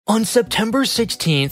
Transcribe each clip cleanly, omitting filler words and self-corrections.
On September 16,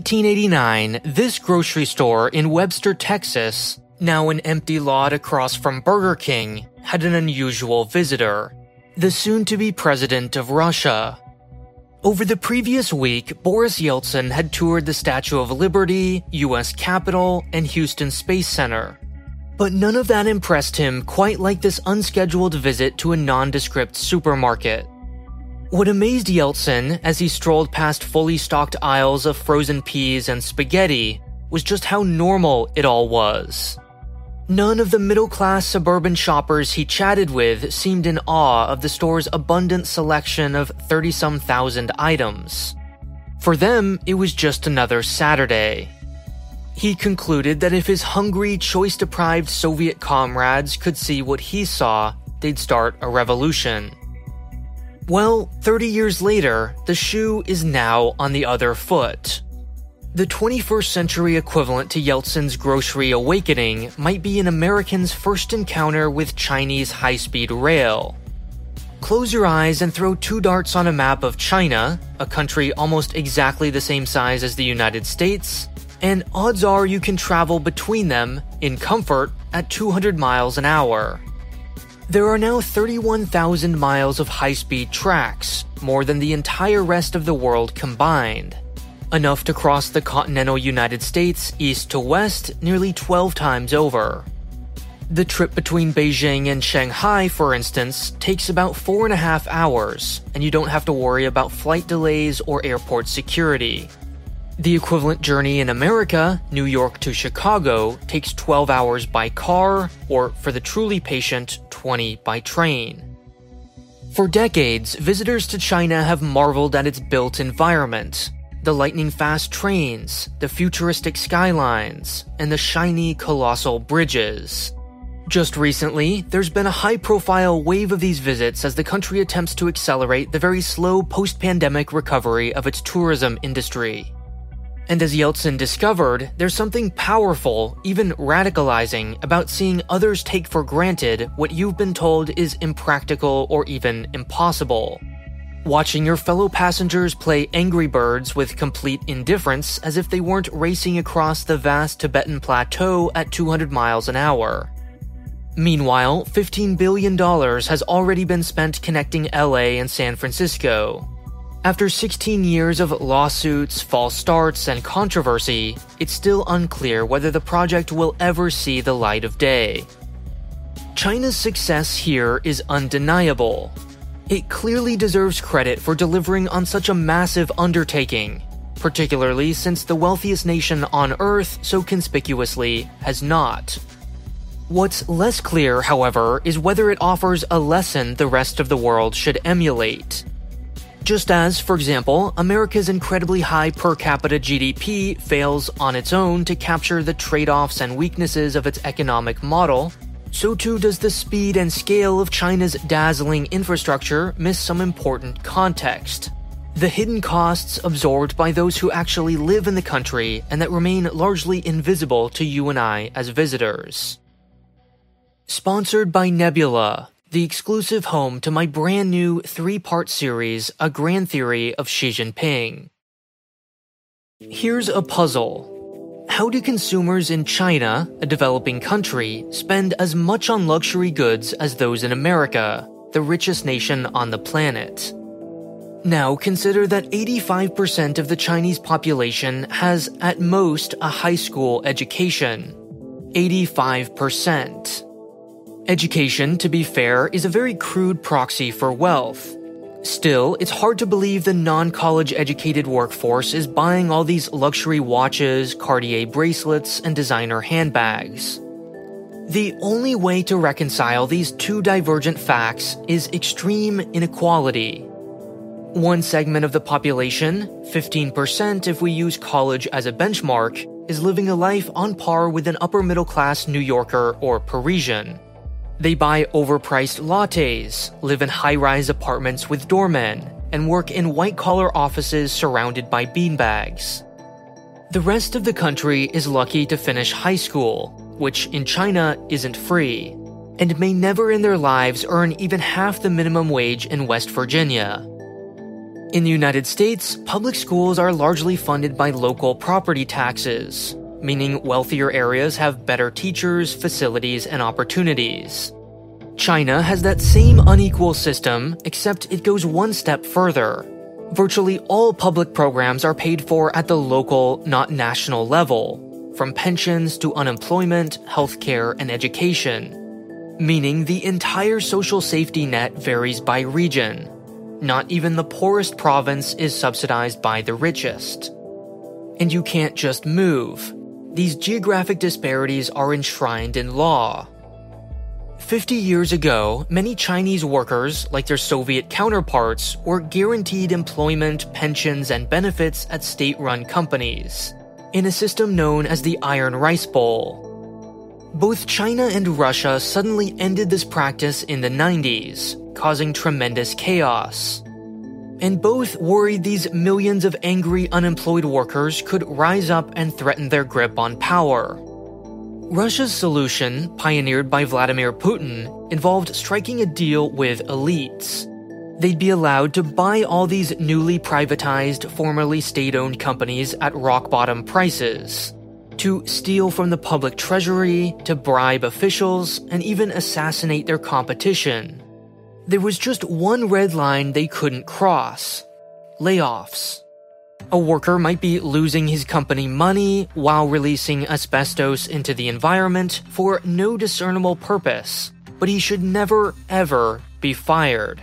1989, this grocery store in Webster, Texas, now an empty lot across from Burger King, had an unusual visitor, the soon-to-be president of Russia. Over the previous week, Boris Yeltsin had toured the Statue of Liberty, U.S. Capitol, and Houston Space Center. But none of that impressed him quite like this unscheduled visit to a nondescript supermarket. What amazed Yeltsin as he strolled past fully stocked aisles of frozen peas and spaghetti was just how normal it all was. None of the middle-class suburban shoppers he chatted with seemed in awe of the store's abundant selection of 30-some thousand items. For them, it was just another Saturday. He concluded that if his hungry, choice-deprived Soviet comrades could see what he saw, they'd start a revolution. Well, 30 years later, the shoe is now on the other foot. The 21st century equivalent to Yeltsin's grocery awakening might be an American's first encounter with Chinese high-speed rail. Close your eyes and throw 2 darts on a map of China, a country almost exactly the same size as the United States, and odds are you can travel between them, in comfort, at 200 miles an hour. There are now 31,000 miles of high-speed tracks, more than the entire rest of the world combined. Enough to cross the continental United States east to west nearly 12 times over. The trip between Beijing and Shanghai, for instance, takes about 4.5 hours, and you don't have to worry about flight delays or airport security. The equivalent journey in America, New York to Chicago, takes 12 hours by car, or for the truly patient, 20 by train. For decades, visitors to China have marveled at its built environment. The lightning-fast trains, the futuristic skylines, and the shiny, colossal bridges. Just recently, there's been a high-profile wave of these visits as the country attempts to accelerate the very slow post-pandemic recovery of its tourism industry. And as Yeltsin discovered, there's something powerful, even radicalizing, about seeing others take for granted what you've been told is impractical or even impossible. Watching your fellow passengers play Angry Birds with complete indifference as if they weren't racing across the vast Tibetan plateau at 200 miles an hour. Meanwhile, $15 billion has already been spent connecting LA and San Francisco. After 16 years of lawsuits, false starts, and controversy, it's still unclear whether the project will ever see the light of day. China's success here is undeniable. It clearly deserves credit for delivering on such a massive undertaking, particularly since the wealthiest nation on Earth so conspicuously has not. What's less clear, however, is whether it offers a lesson the rest of the world should emulate. Just as, for example, America's incredibly high per capita GDP fails on its own to capture the trade-offs and weaknesses of its economic model, so too does the speed and scale of China's dazzling infrastructure miss some important context. The hidden costs absorbed by those who actually live in the country and that remain largely invisible to you and I as visitors. Sponsored by Nebula, the exclusive home to my brand new 3-part series, A Grand Theory of Xi Jinping. Here's a puzzle. How do consumers in China, a developing country, spend as much on luxury goods as those in America, the richest nation on the planet? Now consider that 85% of the Chinese population has at most a high school education. 85%. Education, to be fair, is a very crude proxy for wealth. Still, it's hard to believe the non-college educated workforce is buying all these luxury watches, Cartier bracelets, and designer handbags. The only way to reconcile these two divergent facts is extreme inequality. One segment of the population, 15% if we use college as a benchmark, is living a life on par with an upper-middle-class New Yorker or Parisian. They buy overpriced lattes, live in high-rise apartments with doormen, and work in white-collar offices surrounded by beanbags. The rest of the country is lucky to finish high school, which in China isn't free, and may never in their lives earn even half the minimum wage in West Virginia. In the United States, public schools are largely funded by local property taxes, meaning wealthier areas have better teachers, facilities, and opportunities. China has that same unequal system, except it goes one step further. Virtually all public programs are paid for at the local, not national level, from pensions to unemployment, healthcare, and education. Meaning the entire social safety net varies by region. Not even the poorest province is subsidized by the richest. And you can't just move. These geographic disparities are enshrined in law. 50 years ago, many Chinese workers, like their Soviet counterparts, were guaranteed employment, pensions, and benefits at state-run companies, in a system known as the Iron Rice Bowl. Both China and Russia suddenly ended this practice in the 90s, causing tremendous chaos. And both worried these millions of angry unemployed workers could rise up and threaten their grip on power. Russia's solution, pioneered by Vladimir Putin, involved striking a deal with elites. They'd be allowed to buy all these newly privatized, formerly state-owned companies at rock-bottom prices, to steal from the public treasury, to bribe officials, and even assassinate their competition. There was just one red line they couldn't cross: layoffs. A worker might be losing his company money while releasing asbestos into the environment for no discernible purpose, but he should never, ever be fired.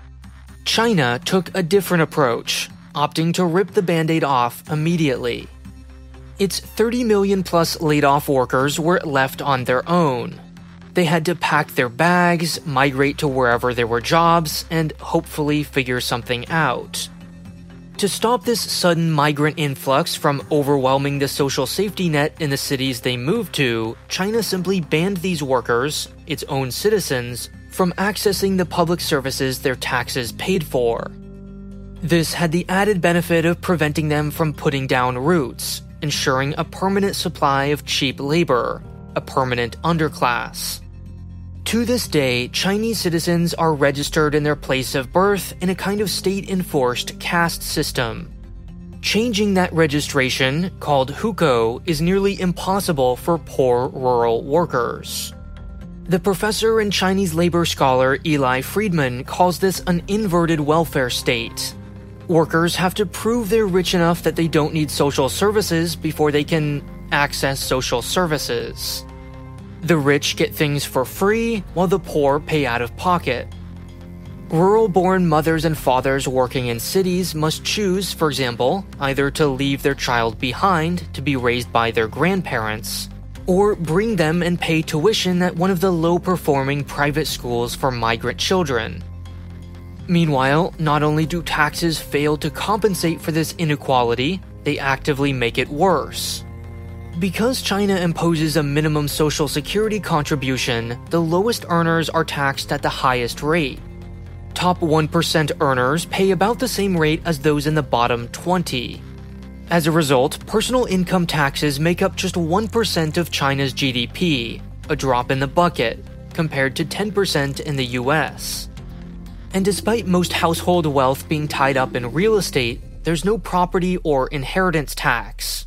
China took a different approach, opting to rip the Band-Aid off immediately. Its 30 million plus laid-off workers were left on their own. They had to pack their bags, migrate to wherever there were jobs, and hopefully figure something out. To stop this sudden migrant influx from overwhelming the social safety net in the cities they moved to, China simply banned these workers, its own citizens, from accessing the public services their taxes paid for. This had the added benefit of preventing them from putting down roots, ensuring a permanent supply of cheap labor, a permanent underclass. To this day, Chinese citizens are registered in their place of birth in a kind of state-enforced caste system. Changing that registration, called hukou, is nearly impossible for poor rural workers. The professor and Chinese labor scholar Eli Friedman calls this an inverted welfare state. Workers have to prove they're rich enough that they don't need social services before they can access social services. The rich get things for free, while the poor pay out of pocket. Rural-born mothers and fathers working in cities must choose, for example, either to leave their child behind to be raised by their grandparents, or bring them and pay tuition at one of the low-performing private schools for migrant children. Meanwhile, not only do taxes fail to compensate for this inequality, they actively make it worse. Because China imposes a minimum social security contribution, the lowest earners are taxed at the highest rate. Top 1% earners pay about the same rate as those in the bottom 20. As a result, personal income taxes make up just 1% of China's GDP, a drop in the bucket, compared to 10% in the US. And despite most household wealth being tied up in real estate, there's no property or inheritance tax.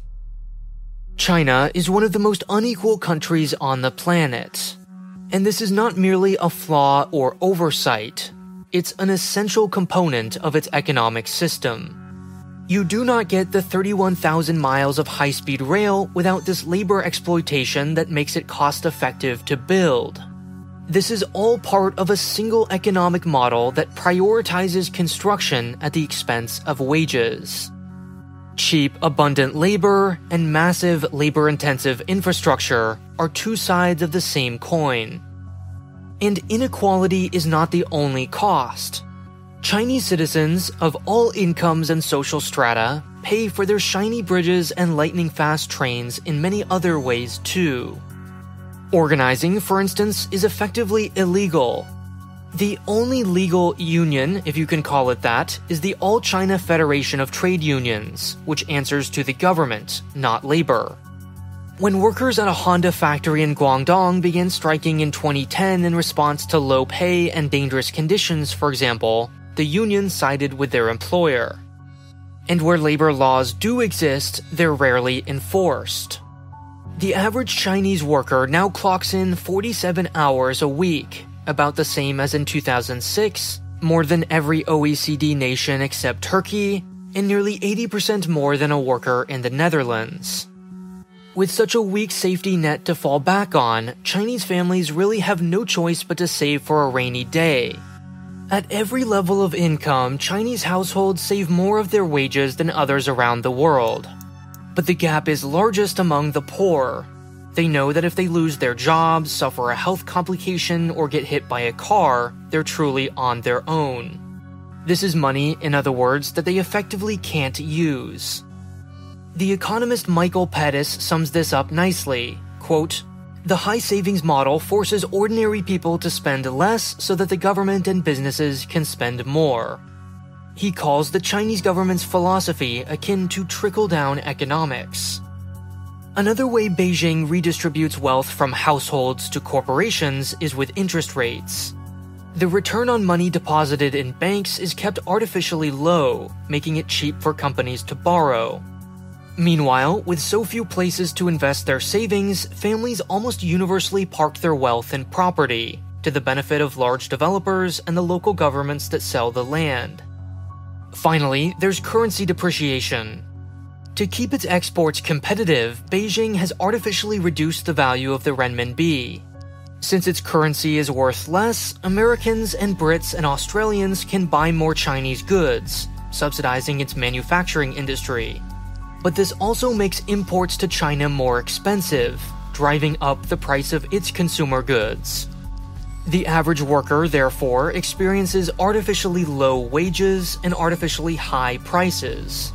China is one of the most unequal countries on the planet. And this is not merely a flaw or oversight. It's an essential component of its economic system. You do not get the 31,000 miles of high-speed rail without this labor exploitation that makes it cost-effective to build. This is all part of a single economic model that prioritizes construction at the expense of wages. Cheap, abundant labor and massive labor-intensive infrastructure are two sides of the same coin. And inequality is not the only cost. Chinese citizens of all incomes and social strata pay for their shiny bridges and lightning-fast trains in many other ways too. Organizing, for instance, is effectively illegal. The only legal union, if you can call it that, is the All China Federation of Trade Unions, which answers to the government, not labor. When workers at a Honda factory in Guangdong began striking in 2010 in response to low pay and dangerous conditions, for example, the union sided with their employer. And where labor laws do exist, they're rarely enforced. The average Chinese worker now clocks in 47 hours a week, about the same as in 2006, more than every OECD nation except Turkey, and nearly 80% more than a worker in the Netherlands. With such a weak safety net to fall back on, Chinese families really have no choice but to save for a rainy day. At every level of income, Chinese households save more of their wages than others around the world. But the gap is largest among the poor. They know that if they lose their jobs, suffer a health complication, or get hit by a car, they're truly on their own. This is money, in other words, that they effectively can't use. The economist Michael Pettis sums this up nicely. Quote, "The high savings model forces ordinary people to spend less so that the government and businesses can spend more." He calls the Chinese government's philosophy akin to trickle-down economics. Another way Beijing redistributes wealth from households to corporations is with interest rates. The return on money deposited in banks is kept artificially low, making it cheap for companies to borrow. Meanwhile, with so few places to invest their savings, families almost universally park their wealth in property, to the benefit of large developers and the local governments that sell the land. Finally, there's currency depreciation. To keep its exports competitive, Beijing has artificially reduced the value of the renminbi. Since its currency is worth less, Americans and Brits and Australians can buy more Chinese goods, subsidizing its manufacturing industry. But this also makes imports to China more expensive, driving up the price of its consumer goods. The average worker, therefore, experiences artificially low wages and artificially high prices.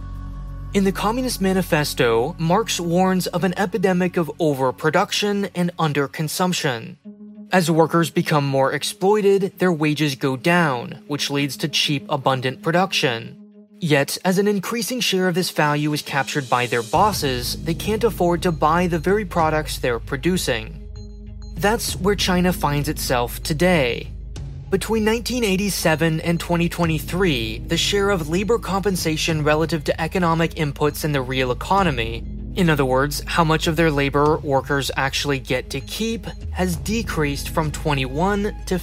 In the Communist Manifesto, Marx warns of an epidemic of overproduction and underconsumption. As workers become more exploited, their wages go down, which leads to cheap, abundant production. Yet, as an increasing share of this value is captured by their bosses, they can't afford to buy the very products they're producing. That's where China finds itself today. Between 1987 and 2023, the share of labor compensation relative to economic inputs in the real economy, in other words, how much of their labor workers actually get to keep, has decreased from 21 to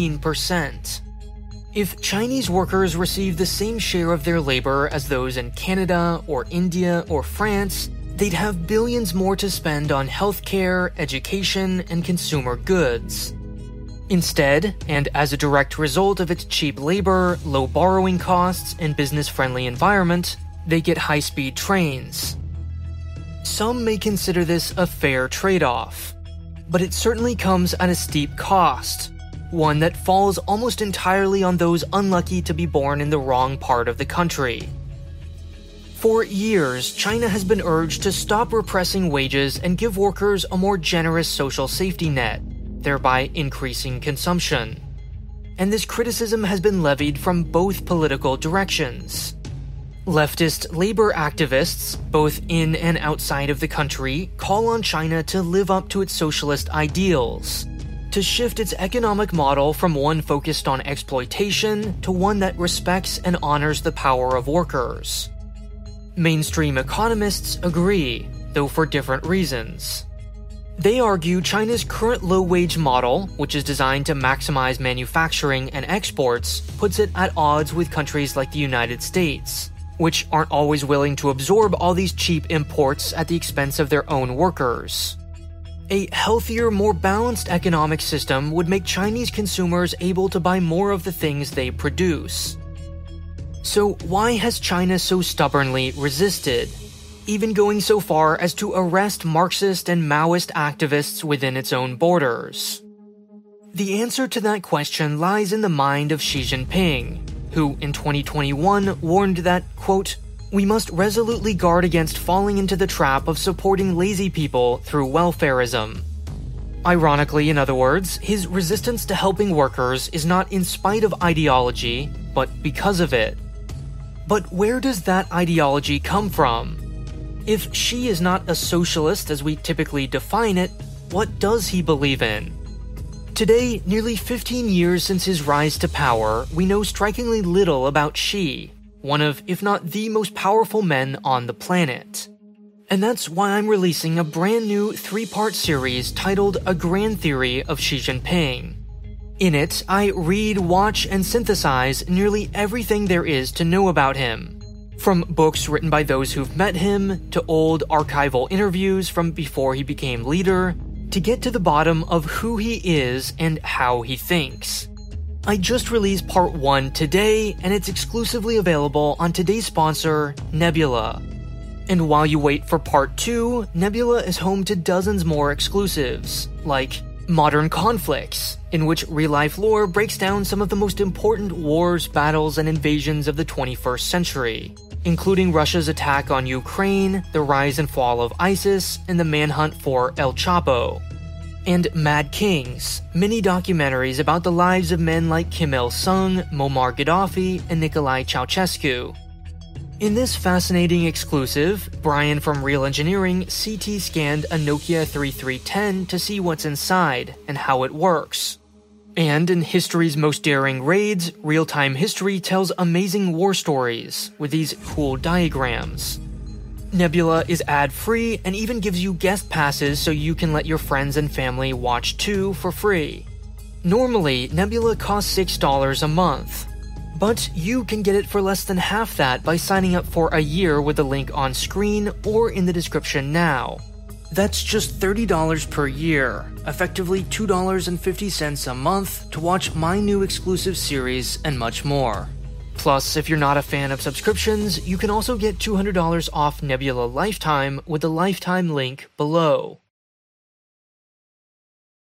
15%. If Chinese workers receive the same share of their labor as those in Canada or India or France, they'd have billions more to spend on healthcare, education, and consumer goods. Instead, and as a direct result of its cheap labor, low borrowing costs, and business-friendly environment, they get high-speed trains. Some may consider this a fair trade-off, but it certainly comes at a steep cost, one that falls almost entirely on those unlucky to be born in the wrong part of the country. For years, China has been urged to stop repressing wages and give workers a more generous social safety net, thereby increasing consumption. And this criticism has been levied from both political directions. Leftist labor activists, both in and outside of the country, call on China to live up to its socialist ideals, to shift its economic model from one focused on exploitation to one that respects and honors the power of workers. Mainstream economists agree, though for different reasons. They argue China's current low-wage model, which is designed to maximize manufacturing and exports, puts it at odds with countries like the United States, which aren't always willing to absorb all these cheap imports at the expense of their own workers. A healthier, more balanced economic system would make Chinese consumers able to buy more of the things they produce. So why has China so stubbornly resisted, even going so far as to arrest Marxist and Maoist activists within its own borders? The answer to that question lies in the mind of Xi Jinping, who in 2021 warned that, quote, "We must resolutely guard against falling into the trap of supporting lazy people through welfarism." Ironically, in other words, his resistance to helping workers is not in spite of ideology, but because of it. But where does that ideology come from? If Xi is not a socialist as we typically define it, what does he believe in? Today, nearly 15 years since his rise to power, we know strikingly little about Xi, one of, if not the most powerful men on the planet. And that's why I'm releasing a brand new 3-part series titled A Grand Theory of Xi Jinping. In it, I read, watch, and synthesize nearly everything there is to know about him. From books written by those who've met him, to old archival interviews from before he became leader, to get to the bottom of who he is and how he thinks. I just released part 1 today, and it's exclusively available on today's sponsor, Nebula. And while you wait for part 2, Nebula is home to dozens more exclusives, like Modern Conflicts, in which real-life lore breaks down some of the most important wars, battles, and invasions of the 21st century, including Russia's attack on Ukraine, the rise and fall of ISIS, and the manhunt for El Chapo. And Mad Kings, mini-documentaries about the lives of men like Kim Il-sung, Muammar Gaddafi, and Nicolae Ceausescu. In this fascinating exclusive, Brian from Real Engineering CT scanned a Nokia 3310 to see what's inside and how it works. And in history's most daring raids, Real-Time History tells amazing war stories with these cool diagrams. Nebula is ad-free and even gives you guest passes so you can let your friends and family watch too for free. Normally, Nebula costs $6 a month, but you can get it for less than half that by signing up for a year with the link on screen or in the description now. That's just $30 per year, effectively $2.50 a month to watch my new exclusive series and much more. Plus, if you're not a fan of subscriptions, you can also get $200 off Nebula Lifetime with the Lifetime link below.